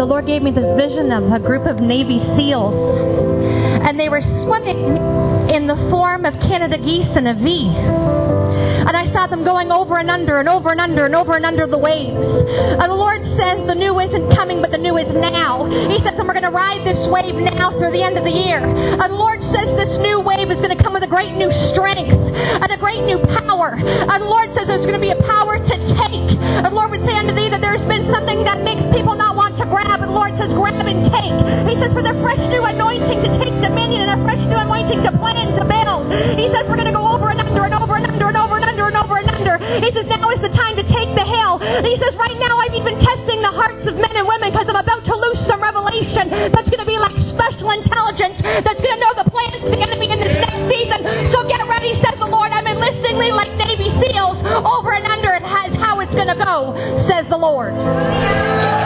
the Lord gave me this vision of a group of Navy SEALs. And they were swimming in the form of Canada geese in a V. And I saw them going over and under and over and under and over and under the waves. And the Lord says the new isn't coming, but the new is now. He says, and we're going to ride this wave now through the end of the year. And the Lord says this new wave is going to come with a great new strength and a great new power. And the Lord says there's going to be a power to take. And the Lord would say unto thee that there's been something that makes people not want to grab. And the Lord says, grab and take. He says, for the fresh new anointing to take dominion and a fresh new anointing to plan, to build. He says, we're going to go over and under and over and under and over and under and over and under. He says, now is the time to take the hill. And he says, right now I've even testing the hearts of men and women because I'm about to loose some revelation that's going to be like special intelligence, that's going